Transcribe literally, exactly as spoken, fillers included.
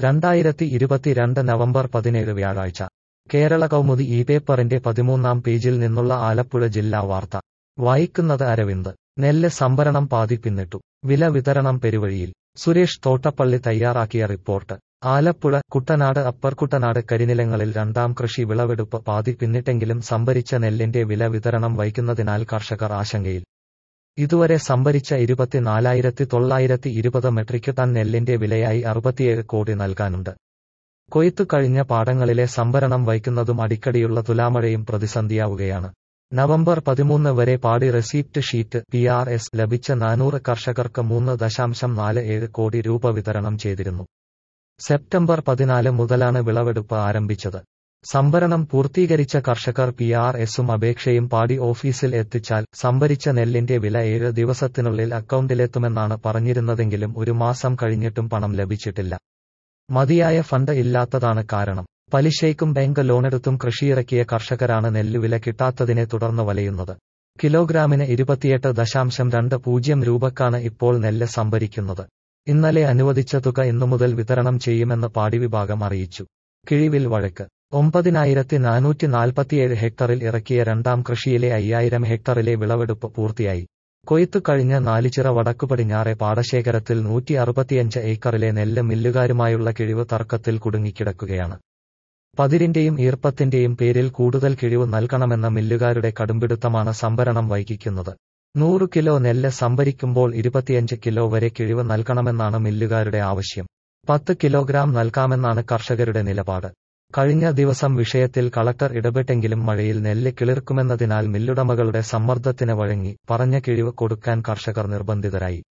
രണ്ടായിരത്തി ഇരുപത്തിരണ്ട് നവംബർ പതിനേഴ് വ്യാഴാഴ്ച കേരള കൗമുദി ഈ പേപ്പറിന്റെ പതിമൂന്നാം പേജിൽ നിന്നുള്ള ആലപ്പുഴ ജില്ലാ വാർത്ത വായിക്കുന്നത് അരവിന്ദ്. നെല്ല് സംഭരണം പാതി പിന്നിട്ടു, വില വിതരണം പെരുവഴിയിൽ. സുരേഷ് തോട്ടപ്പള്ളി തയ്യാറാക്കിയ റിപ്പോർട്ട്. ആലപ്പുഴ. കുട്ടനാട് അപ്പർ കുട്ടനാട് കരിനിലങ്ങളിൽ രണ്ടാം കൃഷി വിളവെടുപ്പ് പാതി പിന്നിട്ടെങ്കിലും സംഭരിച്ച നെല്ലിന്റെ വില വിതരണം വൈകുന്നതിനാൽ കർഷകർ ആശങ്കയിൽ. ഇതുവരെ സംഭരിച്ച ഇരുപത്തിനാലായിരത്തി തൊള്ളായിരത്തി ഇരുപത് മെട്രിക് ടൺ നെല്ലിന്റെ വിലയായി അറുപത്തിയേഴ് കോടി നൽകാനുണ്ട്. കൊയ്ത്തു കഴിഞ്ഞ പാടങ്ങളിലെ സംഭരണം വൈകുന്നതും അടിക്കടിയുള്ള തുലാമഴയും പ്രതിസന്ധിയാവുകയാണ്. നവംബർ പതിമൂന്ന് വരെ paddy receipt sheet P R S ലഭിച്ച നാനൂറ് കർഷകർക്ക് മൂന്ന് ദശാംശം നാല് ഏഴ് കോടി രൂപ വിതരണം ചെയ്തിരുന്നു. സെപ്റ്റംബർ പതിനാല് മുതലാണ് വിളവെടുപ്പ് ആരംഭിച്ചത്. സംഭരണം പൂർത്തീകരിച്ച കർഷകർ പി ആർ എസും അപേക്ഷയും പാടി ഓഫീസിൽ എത്തിച്ചാൽ സംഭരിച്ച നെല്ലിന്റെ വില ഏഴ് ദിവസത്തിനുള്ളിൽ അക്കൗണ്ടിലെത്തുമെന്നാണ് പറഞ്ഞിരുന്നതെങ്കിലും ഒരു മാസം കഴിഞ്ഞിട്ടും പണം ലഭിച്ചിട്ടില്ല. മതിയായ ഫണ്ട് ഇല്ലാത്തതാണ് കാരണം. പലിശയ്ക്കും ബാങ്ക് ലോണെടുത്തും കൃഷിയിറക്കിയ കർഷകരാണ് നെല്ലുവില കിട്ടാത്തതിനെ തുടർന്ന് വലയുന്നത്. കിലോഗ്രാമിന് ഇരുപത്തിയെട്ട് ദശാംശം രണ്ട് പൂജ്യം രൂപക്കാണ് ഇപ്പോൾ നെല്ല് സംഭരിക്കുന്നത്. ഇന്നലെ അനുവദിച്ച തുക ഇന്നുമുതൽ വിതരണം ചെയ്യുമെന്ന് പാടി വിഭാഗം അറിയിച്ചു. കിഴിവിൽ വഴക്ക്. ഒമ്പതിനായിരത്തി നാനൂറ്റി നാൽപ്പത്തിയേഴ് ഹെക്ടറിൽ ഇറക്കിയ രണ്ടാം കൃഷിയിലെ അയ്യായിരം ഹെക്ടറിലെ വിളവെടുപ്പ് പൂർത്തിയായി. കൊയ്ത്തു കഴിഞ്ഞ നാലിച്ചിറ വടക്കുപടിഞ്ഞാറെ പാടശേഖരത്തിൽ നൂറ്റി അറുപത്തിയഞ്ച് ഏക്കറിലെ നെല്ല് മില്ലുകാരുമായുള്ള കിഴിവ് തർക്കത്തിൽ കുടുങ്ങിക്കിടക്കുകയാണ്. പതിരിന്റെയും ഈർപ്പത്തിന്റെയും പേരിൽ കൂടുതൽ കിഴിവ് നൽകണമെന്ന മില്ലുകാരുടെ കടുംപിടുത്തമാണ് സംഭരണം വൈകിക്കുന്നത്. നൂറ് കിലോ നെല്ല് സംഭരിക്കുമ്പോൾ ഇരുപത്തിയഞ്ച് കിലോ വരെ കിഴിവ് നൽകണമെന്നാണ് മില്ലുകാരുടെ ആവശ്യം. പത്ത് കിലോഗ്രാം നൽകാമെന്നാണ് കർഷകരുടെ നിലപാട്. കഴിഞ്ഞ ദിവസം വിഷയത്തിൽ കളക്ടർ ഇടപെട്ടെങ്കിലും മഴയിൽ നെല്ല് കിളിർക്കുമെന്നതിനാൽ മില്ലുടമകളുടെ സമ്മർദ്ദത്തിന് വഴങ്ങി പറഞ്ഞ കിഴിവ് കൊടുക്കാൻ കർഷകർ നിർബന്ധിതരായി.